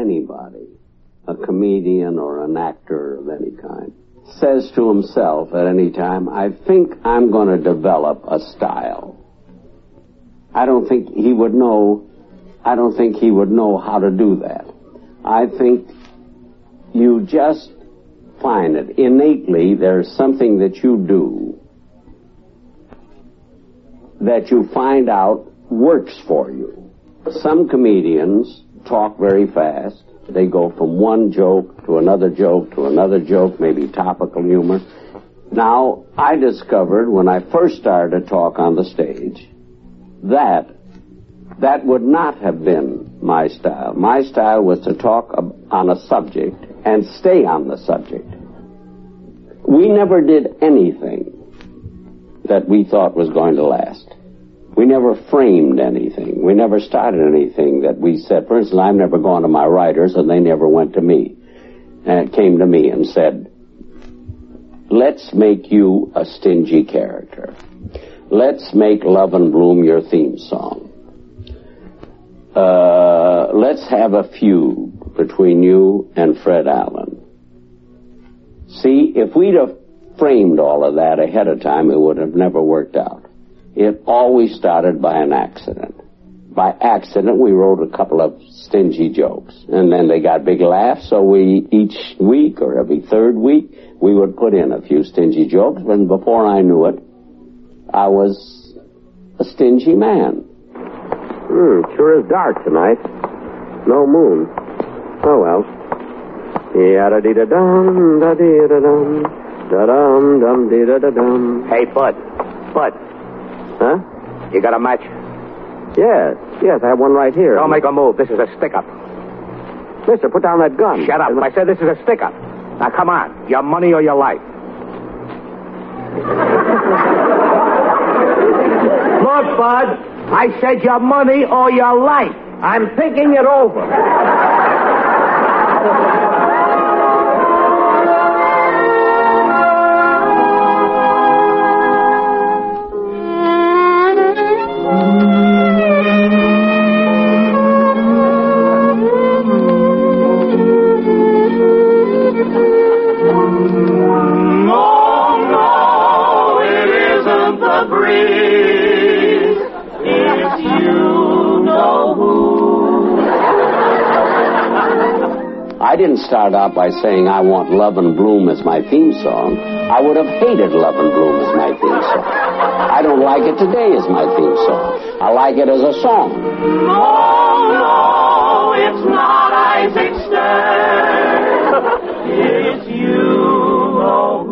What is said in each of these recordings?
anybody, a comedian or an actor of any kind, says to himself at any time, I think I'm going to develop a style, I don't think he would know how to do that. I think you just find it. Innately, there's something that you do that you find out works for you. Some comedians talk very fast. They go from one joke to another joke to another joke, maybe topical humor. Now, I discovered when I first started to talk on the stage that would not have been my style. My style was to talk on a subject and stay on the subject. We never did anything that we thought was going to last. We never framed anything. We never started anything that we said. For instance, I've never gone to my writers and they never went to me and came to me and said, let's make you a stingy character. Let's make Love and Bloom your theme song. Let's have a feud between you and Fred Allen. See, if we'd have framed all of that ahead of time, it would have never worked out. It always started by an accident. By accident, we wrote a couple of stingy jokes, and then they got big laughs, so each week or every third week, we would put in a few stingy jokes, and before I knew it, I was a stingy man. Sure is dark tonight. No moon. Oh, well. Yada-dee-da-dum, da-dee-da-dum, da-dum, dum-dee-da-da-dum. Hey, Bud. Huh? You got a match? Yes, I have one right here. Don't make a move. This is a stick-up. Mister, put down that gun. Shut up. I said this is a stick-up. Now, come on. Your money or your life? Look, Bud. I said your money or your life. I'm thinking it over. I didn't start out by saying I want Love and Bloom as my theme song. I would have hated Love and Bloom as my theme song. I don't like it today as my theme song. I like it as a song. No, it's not Isaac Stern. It's you, oh.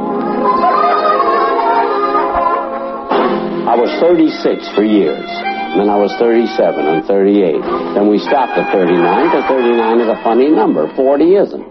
I was 36 for years. Then I was 37 and 38. Then we stopped at 39 because 39 is a funny number. 40 isn't.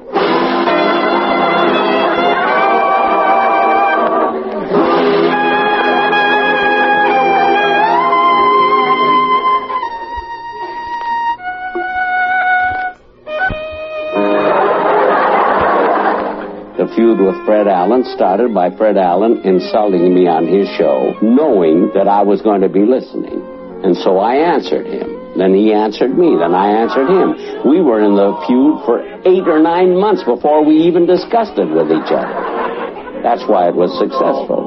The feud with Fred Allen started by Fred Allen insulting me on his show, knowing that I was going to be listening. And so I answered him. Then he answered me. Then I answered him. We were in the feud for 8 or 9 months before we even discussed it with each other. That's why it was successful.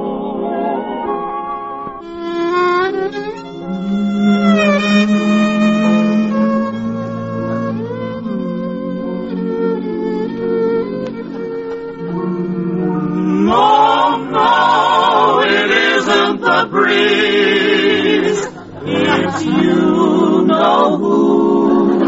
No, it isn't the breeze. It's you know who.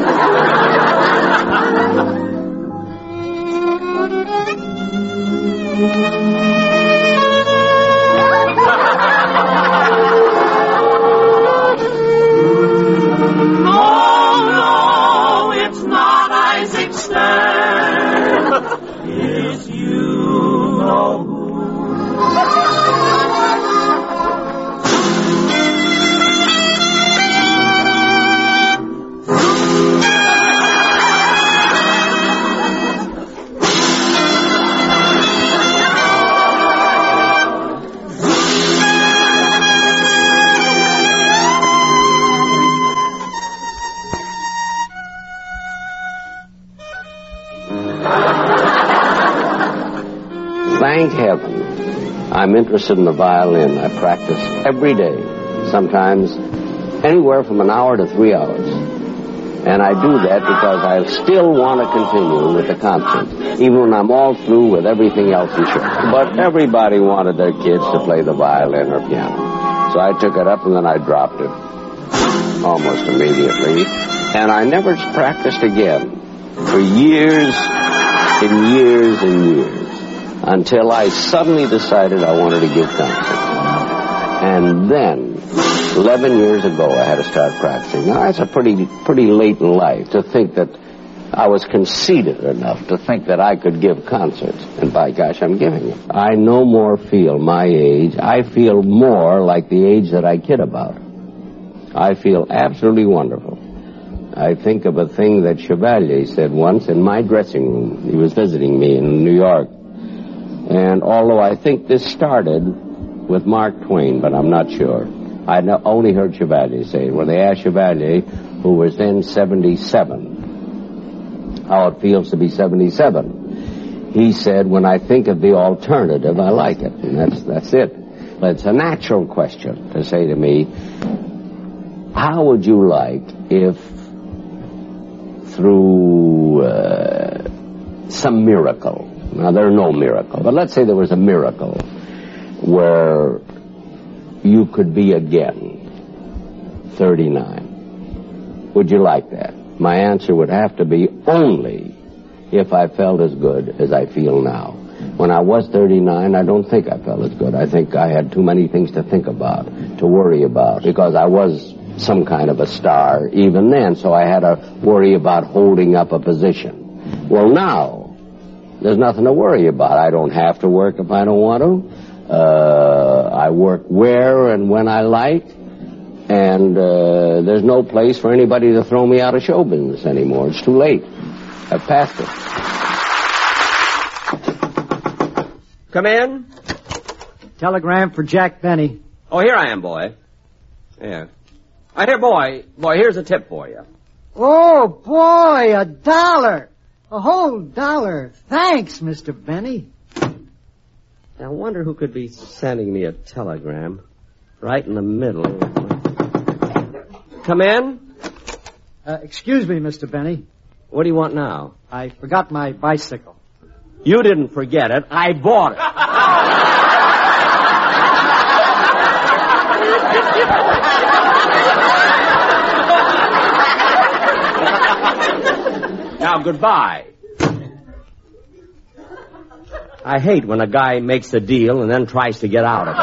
thank heaven, I'm interested in the violin. I practice every day, sometimes anywhere from an hour to 3 hours. And I do that because I still want to continue with the concert, even when I'm all through with everything else in church. But everybody wanted their kids to play the violin or piano. So I took it up and then I dropped it almost immediately. And I never practiced again for years and years and years until I suddenly decided I wanted to give concerts. And then, 11 years ago, I had to start practicing. Now, that's a pretty late in life to think that I was conceited enough to think that I could give concerts. And by gosh, I'm giving them. I no more feel my age. I feel more like the age that I kid about. I feel absolutely wonderful. I think of a thing that Chevalier said once in my dressing room. He was visiting me in New York. And although I think this started with Mark Twain, but I'm not sure. I only heard Chevalier say it. When they asked Chevalier, who was then 77, how it feels to be 77, he said, when I think of the alternative, I like it. And that's it. But it's a natural question to say to me, how would you like if through some miracle, now there are no miracle, but let's say there was a miracle where you could be again 39. Would you like that? My answer would have to be only if I felt as good as I feel now. When I was 39, I don't think I felt as good. I think I had too many things to think about, to worry about, because I was some kind of a star even then, so I had to worry about holding up a position. Well, now, there's nothing to worry about. I don't have to work if I don't want to. I work where and when I like, and there's no place for anybody to throw me out of show business anymore. It's too late. I've passed it. Come in. Telegram for Jack Benny. Oh, here I am, boy. Yeah. Here, boy, here's a tip for you. Oh, boy, $1. A whole $1. Thanks, Mr. Benny. I wonder who could be sending me a telegram right in the middle. Come in. Excuse me, Mr. Benny. What do you want now? I forgot my bicycle. You didn't forget it. I bought it. Now, goodbye. I hate when a guy makes a deal and then tries to get out of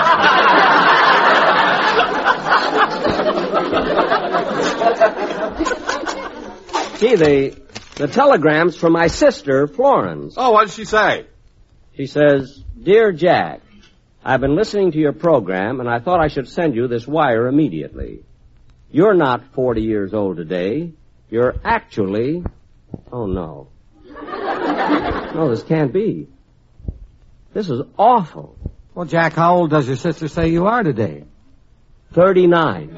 it. Gee, the telegram's from my sister, Florence. Oh, what did she say? She says, Dear Jack, I've been listening to your program, and I thought I should send you this wire immediately. You're not 40 years old today. You're actually... Oh, no. No, this can't be. This is awful. Well, Jack, how old does your sister say you are today? 39.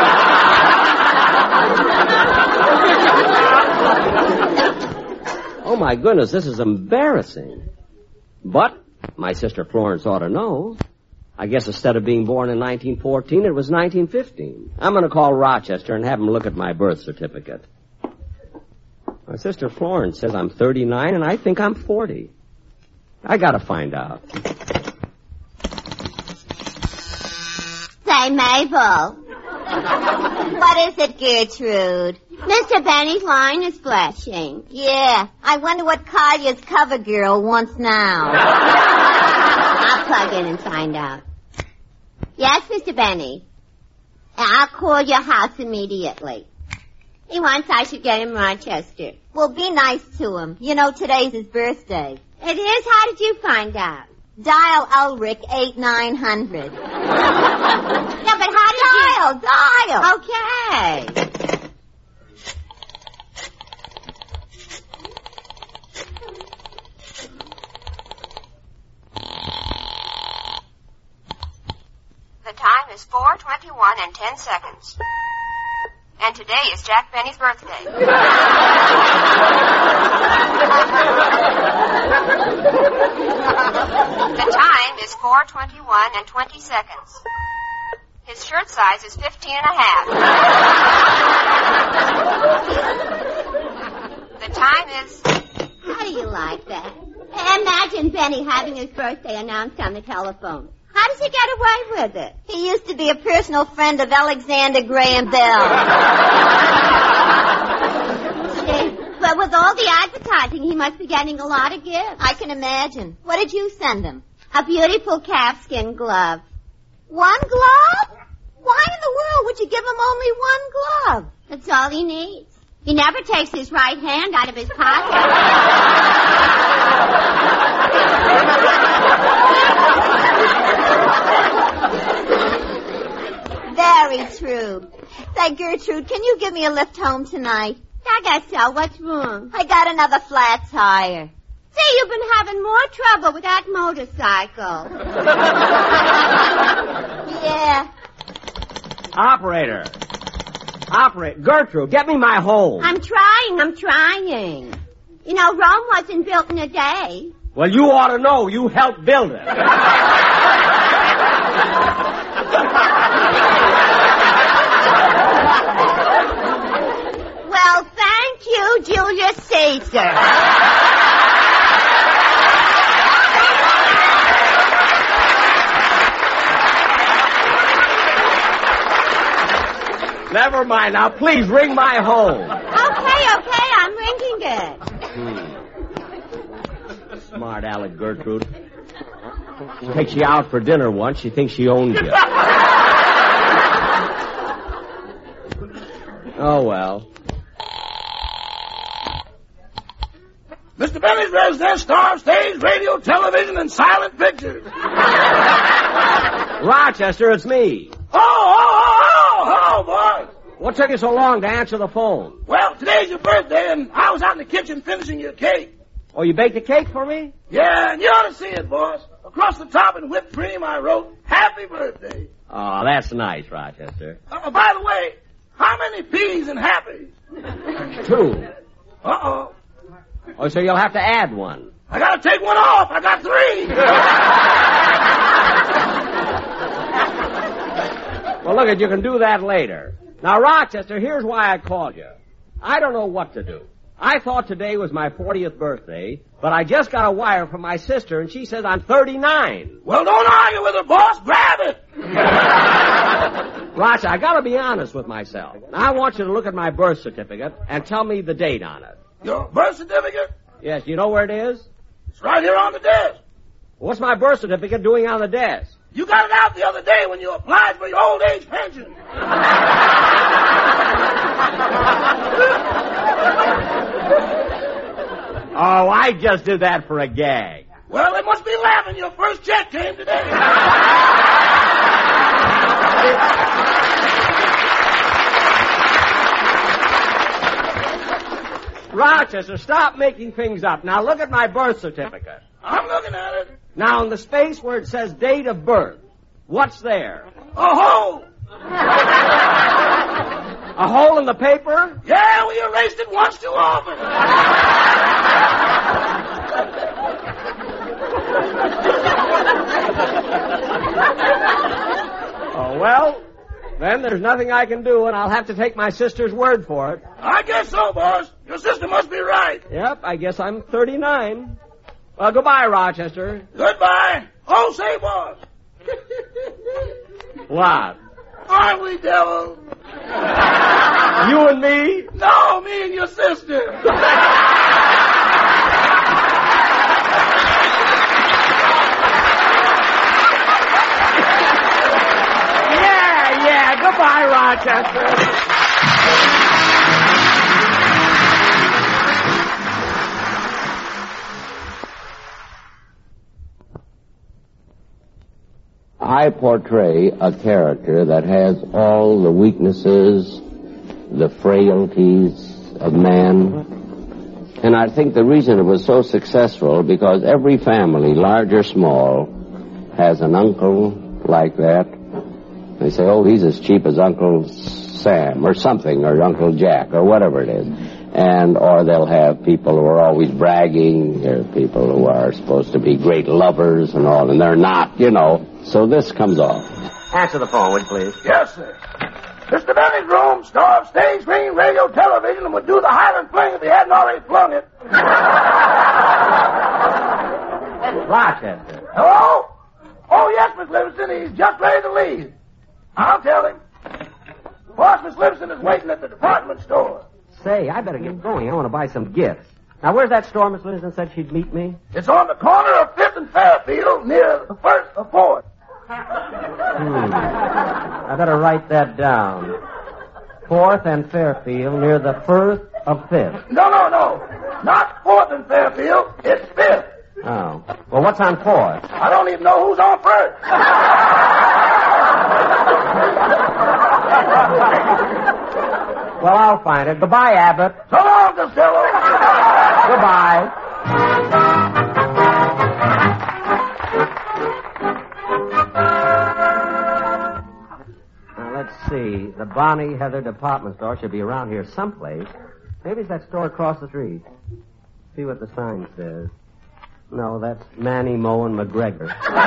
Oh, my goodness, this is embarrassing. But my sister Florence ought to know. I guess instead of being born in 1914, it was 1915. I'm going to call Rochester and have him look at my birth certificate. My sister Florence says I'm 39, and I think I'm 40. I got to find out. Say, Mabel. What is it, Gertrude? Mr. Benny's line is flashing. Yeah, I wonder what Collier's cover girl wants now. I'll plug in and find out. Yes, Mr. Benny. I'll call your house immediately. He wants I should get him Rochester. Well, be nice to him. You know, today's his birthday. It is? How did you find out? Dial Ulrich 8900. Yeah, but how did Dial. Okay. The time is 4:21 and 10 seconds. And today is Jack Benny's birthday. The 4:21 and 20 seconds. His shirt size is 15 and a half. The time is... How do you like that? Imagine Benny having his birthday announced on the telephone. How does he get away with it? He used to be a personal friend of Alexander Graham Bell. But with all the advertising, he must be getting a lot of gifts. I can imagine. What did you send him? A beautiful calfskin glove. One glove? Why in the world would you give him only one glove? That's all he needs. He never takes his right hand out of his pocket. Very true. Say, Gertrude, can you give me a lift home tonight? I guess so. What's wrong? I got another flat tire. See, you've been having more trouble with that motorcycle. Yeah. Operator. Gertrude, get me my home. I'm trying. You know, Rome wasn't built in a day. Well, you ought to know. You helped build it. Well, thank you, Julius Caesar. Never mind. Now, please ring my home. Okay, I'm ringing it. Smart Alec Gertrude. Takes you out for dinner once. She thinks she owns you. Oh, well. Mr. Benny's residence, star of stage, radio, television, and silent pictures. Rochester, it's me. Hello, boys. What took you so long to answer the phone? Well, today's your birthday, and I was out in the kitchen finishing your cake. Oh, you baked a cake for me? Yeah, and you ought to see it, boss. Across the top in whipped cream, I wrote, Happy Birthday. Oh, that's nice, Rochester. By the way, how many P's in Happy? 2. Uh-oh. Oh, so you'll have to add one. I gotta take one off. I got 3. Well, look, you can do that later. Now, Rochester, here's why I called you. I don't know what to do. I thought today was my 40th birthday, but I just got a wire from my sister, and she says I'm 39. Well, don't argue with her, boss. Grab it. Rochester, I gotta be honest with myself. Now, I want you to look at my birth certificate and tell me the date on it. Your birth certificate? Yes, you know where it is? It's right here on the desk. What's my birth certificate doing on the desk? You got it out the other day when you applied for your old age pension. Oh, I just did that for a gag. Well, they must be laughing. Your first check came today. Rochester, stop making things up. Now look at my birth certificate. I'm looking at it. Now in the space where it says date of birth, what's there? A hole. A hole in the paper? Yeah, we erased it once too often. Oh, well, then there's nothing I can do, and I'll have to take my sister's word for it. I guess so, boss. Your sister must be right. Yep, I guess I'm 39. Well, goodbye, Rochester. Goodbye. Oh, say, boss. What? Aren't we devils? You and me? No, me and your sister. Yeah, goodbye, Rochester. I portray a character that has all the weaknesses, the frailties of man. And I think the reason it was so successful, because every family, large or small, has an uncle like that. They say, oh, he's as cheap as Uncle Sam or something, or Uncle Jack, or whatever it is. or they'll have people who are always bragging. There are people who are supposed to be great lovers and all, and they're not, So this comes off. Answer the phone, would you please? Yes, sir. Mr. Benny's room, star of stage, screen, radio, television, and would do the Highland fling if he hadn't already flung it. Rochester. Hello? Oh, yes, Miss Livingston. He's just ready to leave. I'll tell him. Boss, Miss Livingston is waiting at the department store. Say, I better get going. I want to buy some gifts. Now, where's that store Miss Livingston said she'd meet me? It's on the corner of 5th and Fairfield near the 1st or 4th. I better write that down. 4th and Fairfield near the 1st of 5th. No. Not 4th and Fairfield. It's 5th. Oh. Well, what's on 4th? I don't even know who's on 1st. Well, I'll find it. Goodbye, Abbott. So long, Costello. Goodbye. Now, let's see. The Bonnie Heather department store should be around here someplace. Maybe it's that store across the street. See what the sign says. No, that's Manny, Moe, and McGregor.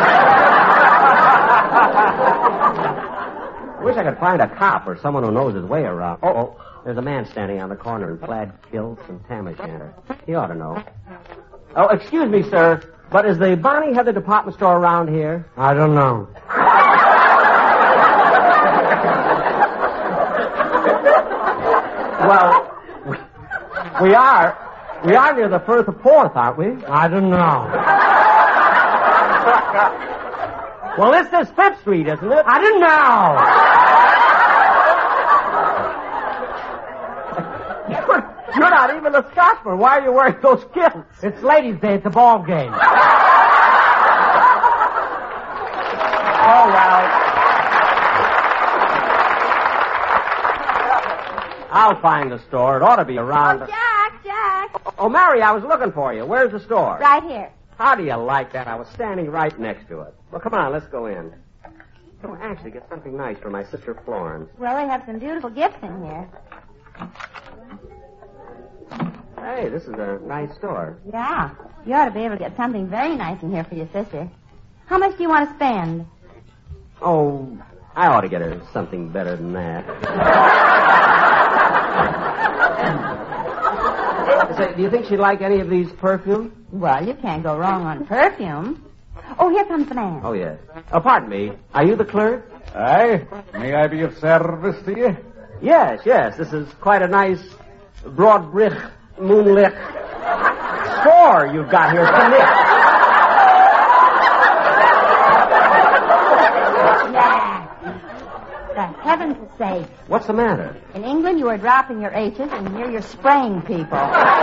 Wish I could find a cop or someone who knows his way around. Oh, there's a man standing on the corner in plaid kilts and tam o' shanter. He ought to know. Oh, excuse me, sir, but is the Bonnie Heather department store around here? I don't know. Well, we are near the 1st or 4th, aren't we? I don't know. Well, this is 5th Street, isn't it? I don't know. You're not even a Scotsman. Why are you wearing those kilts? It's Ladies' Day. It's a ball game. Oh, well. I'll find the store. It ought to be around. Oh, Jack. Oh, Mary, I was looking for you. Where's the store? Right here. How do you like that? I was standing right next to it. Well, come on, let's go in. Oh, actually, get something nice for my sister Florence. Well, they have some beautiful gifts in here. Hey, this is a nice store. Yeah. You ought to be able to get something very nice in here for your sister. How much do you want to spend? Oh, I ought to get her something better than that. Say, do you think she'd like any of these perfumes? Well, you can't go wrong on perfume. Oh, here comes the man. Oh, yes. Oh, pardon me. Are you the clerk? Aye. May I be of service to you? Yes. This is quite a nice broad brick moonlit store you've got here to knit. Yeah. For heaven's sake. What's the matter? In England, you are dropping your H's, and here you're spraying people.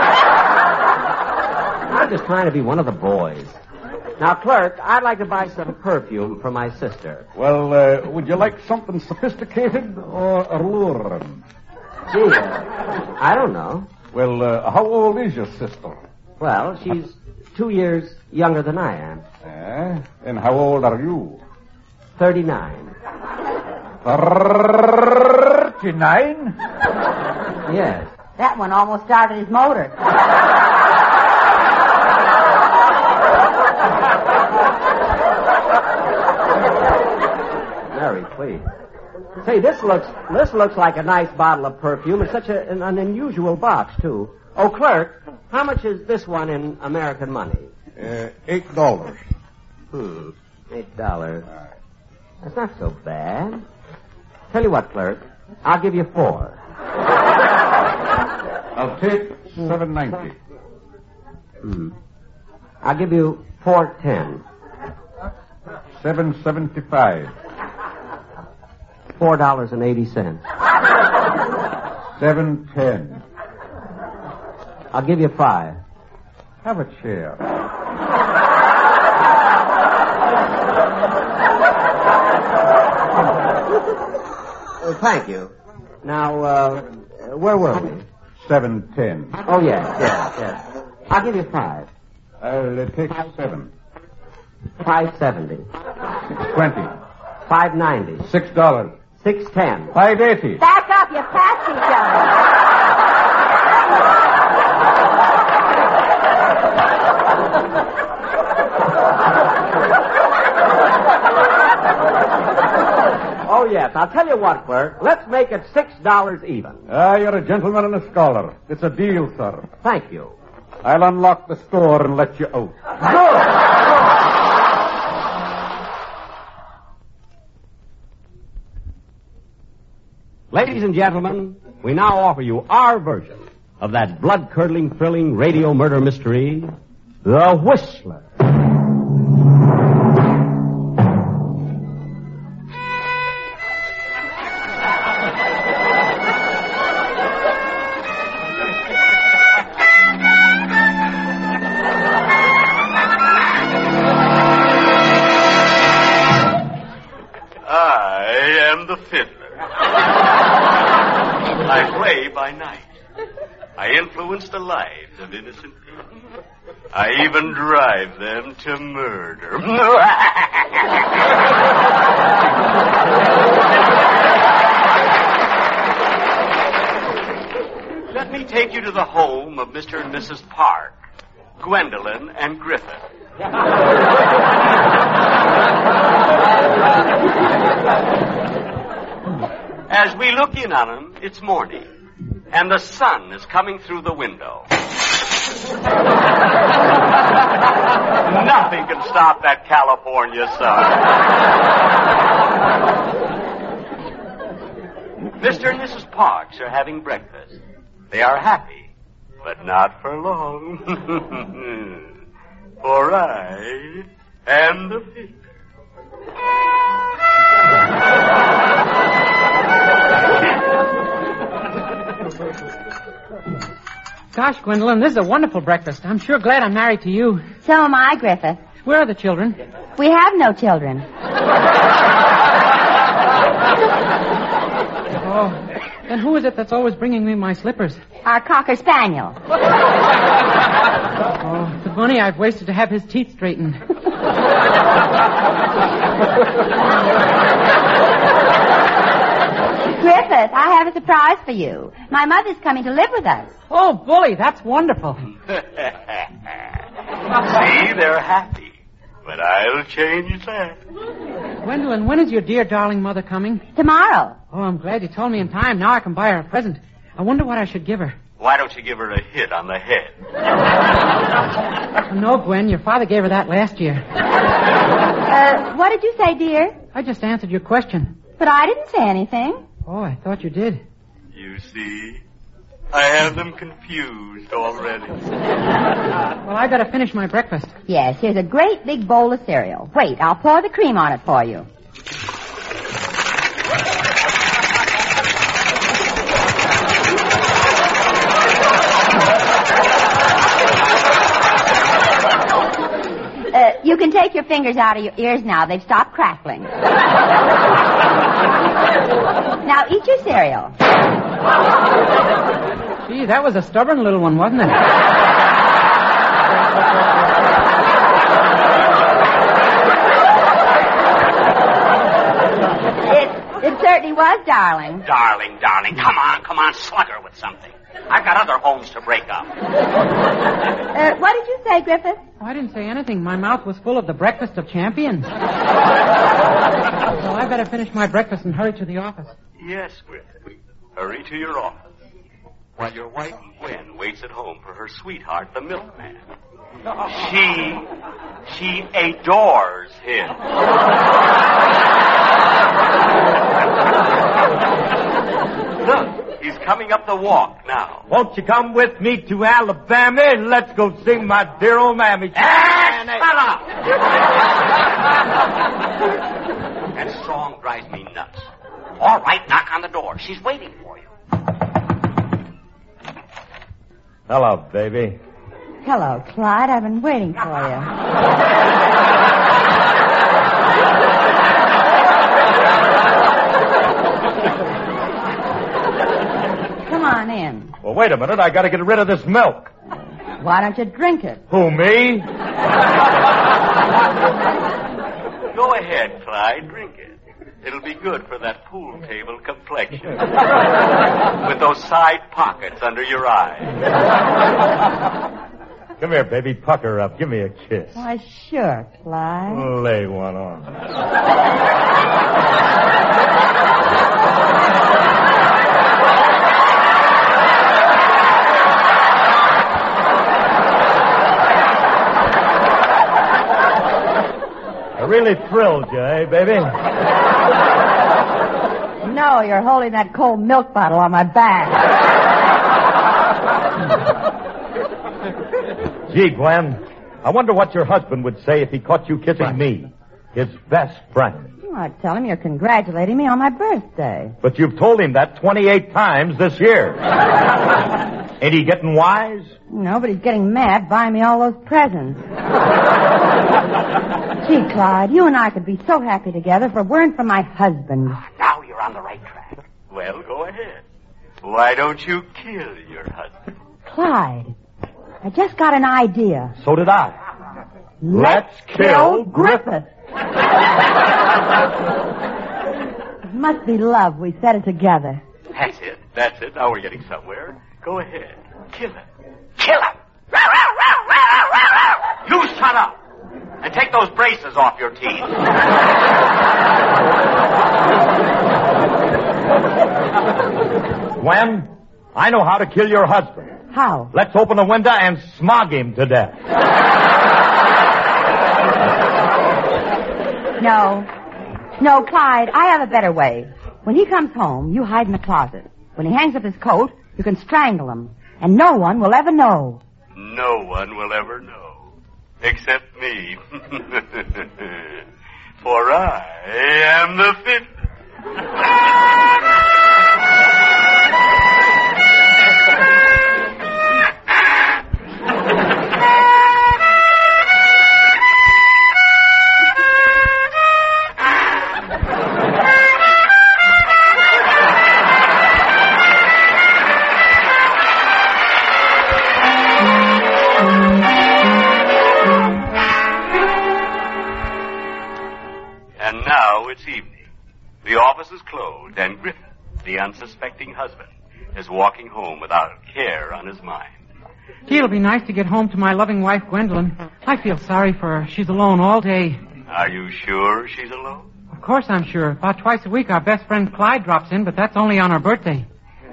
I'm just trying to be one of the boys. Now, clerk, I'd like to buy some perfume for my sister. Well, would you like something sophisticated or alluring? Gee, I don't know. Well, how old is your sister? Well, she's 2 years younger than I am. And how old are you? 39. 39? Yes. That one almost started his motor. Mary, please. Say, this looks like a nice bottle of perfume. It's such an unusual box, too. Oh, clerk, how much is this one in American money? $8. $8. That's not so bad. Tell you what, clerk, I'll give you 4. I'll take $7.90. I'll give you $4.10. $7.75. $4.80. $7.10. I'll give you 5. Have a chair. Thank you. Now, where were we? $7.10. Oh, yes. I'll give you 5. I'll take 7. $5.70. $20. $5.90. $6. $6.10. $5.80. Back up, you passed each other. yes. I'll tell you what, clerk. Let's make it $6 even. You're a gentleman and a scholar. It's a deal, sir. Thank you. I'll unlock the store and let you out. Ladies and gentlemen, we now offer you our version of that blood-curdling, thrilling radio murder mystery, The Whistler. I am the fiddler. I play by night. I influence the lives of innocent people. I even drive them to murder. Let me take you to the home of Mr. and Mrs. Park, Gwendolyn and Griffith. As we look in on them, it's morning, and the sun is coming through the window. Nothing can stop that California sun. Mr. and Mrs. Parks are having breakfast. They are happy, but not for long. For I am the fiddler. Gosh, Gwendolyn, this is a wonderful breakfast. I'm sure glad I'm married to you. So am I, Griffith. Where are the children? We have no children. Oh, then who is it that's always bringing me my slippers? Our Cocker Spaniel. Oh, the money I've wasted to have his teeth straightened. Griffith, I have a surprise for you. My mother's coming to live with us. Oh, bully, that's wonderful. See, they're happy. But I'll change that. Gwendolyn, when is your dear darling mother coming? Tomorrow. Oh, I'm glad you told me in time. Now I can buy her a present. I wonder what I should give her. Why don't you give her a hit on the head? No, Gwen, your father gave her that last year. What did you say, dear? I just answered your question. But I didn't say anything. Oh, I thought you did. You see, I have them confused already. Well, I better finish my breakfast. Yes, here's a great big bowl of cereal. Wait, I'll pour the cream on it for you. You can take your fingers out of your ears now. They've stopped crackling. Now eat your cereal. Gee, that was a stubborn little one, wasn't it? It certainly was, darling. Darling. Come on, slug her with something. I've got other homes to break up. What did you say, Griffith? Oh, I didn't say anything. My mouth was full of the breakfast of champions. Well, I better finish my breakfast and hurry to the office. Yes, Griffith. Hurry to your office. While your wife, Gwen, waits at home for her sweetheart, the milkman. She adores him. Look, he's coming up the walk now. Won't you come with me to Alabama and let's go sing my dear old mammy? Shut up! That song drives me nuts. All right, knock on the door. She's waiting for you. Hello, baby. Hello, Clyde. I've been waiting for you. Come on in. Well, wait a minute. I got to get rid of this milk. Why don't you drink it? Who, me? Go ahead, Clyde. Drink it. It'll be good for that pool table complexion. With those side pockets under your eyes. Come here, baby. Pucker up. Give me a kiss. Why, sure, Clyde. Lay one on. I really thrilled you, eh, baby? No, you're holding that cold milk bottle on my back. Gee, Gwen, I wonder what your husband would say if he caught you kissing me, his best friend. Oh, I'd tell him you're congratulating me on my birthday. But you've told him that 28 times this year. Ain't he getting wise? No, but he's getting mad buying me all those presents. Gee, Clyde, you and I could be so happy together if it weren't for my husband. Now you're on the right track. Well, go ahead. Why don't you kill your husband? Clyde, I just got an idea. So did I. Let's kill Griffith. It must be love we said it together. That's it. That's it. Now we're getting somewhere. Go ahead. Kill him. Kill him. You shut up. And take those braces off your teeth. Gwen, I know how to kill your husband. How? Let's open the window and smog him to death. No, Clyde, I have a better way. When he comes home, you hide in the closet. When he hangs up his coat, you can strangle him. And no one will ever know. No one will ever know. Except me. For I am the fifth. And now it's evening. The office is closed, and Griffith, the unsuspecting husband, is walking home without a care on his mind. Gee, it'll be nice to get home to my loving wife, Gwendolyn. I feel sorry for her. She's alone all day. Are you sure she's alone? Of course I'm sure. About twice a week, our best friend Clyde drops in, but that's only on her birthday.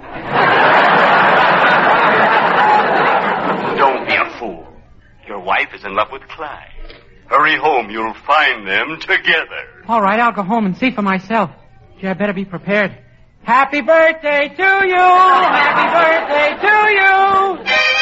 Don't be a fool. Your wife is in love with Clyde. Hurry home. You'll find them together. All right, I'll go home and see for myself. Gee, I better be prepared. Happy birthday to you! Happy birthday to you!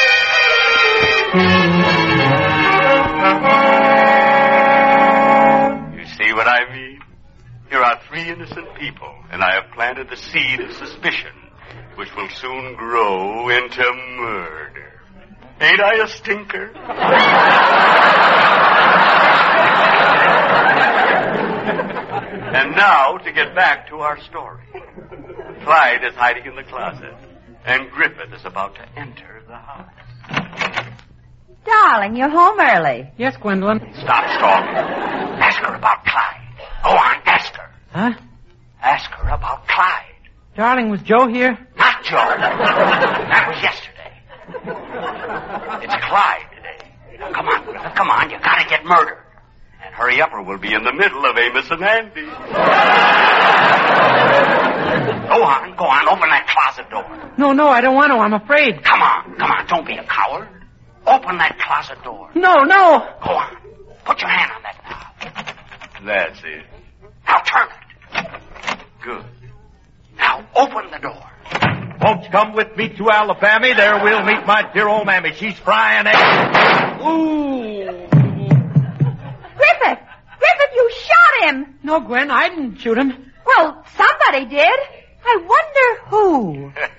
You see what I mean? Here are three innocent people, and I have planted the seed of suspicion, which will soon grow into murder. Ain't I a stinker? And now, to get back to our story. Clyde is hiding in the closet, and Griffith is about to enter the house. Darling, you're home early. Yes, Gwendolyn. Stop stalking. Ask her about Clyde. Go on, ask her. Huh? Ask her about Clyde. Darling, was Joe here? Not Joe. That was yesterday. It's Clyde today. Now, come on, Griffith, come on. You gotta get murdered. And hurry up or we'll be in the middle of Amos and Andy. Go on, open that closet door. No, I don't want to. I'm afraid. Come on, don't be a coward. Open that closet door. No. Go on. Put your hand on that knob. That's it. Now turn it. Good. Now open the door. Folks, come with me to Alabama. There we'll meet my dear old mammy. She's frying eggs. Ooh. Griffith, you shot him. No, Gwen, I didn't shoot him. Well, somebody did. I wonder who.